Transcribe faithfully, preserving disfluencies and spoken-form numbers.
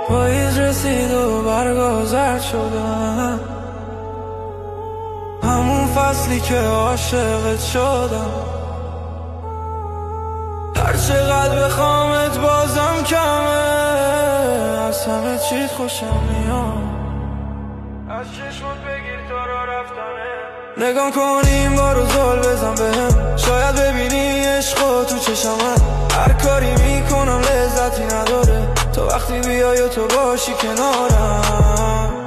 پاییز رسید و برگا زرد شدم، همون فصلی که عاشقت شدم. هر چقدر بخوامت بازم کمه، از همه چیز خوشم میاد. از چشمت بگیر تا را رفتنه، نگام کنیم بارو زل بزن بهم، شاید ببینی عشقو تو چشمت. هر کاری میکنم لذتی نداره، تو وقتی بیای و تو باشی کنارم.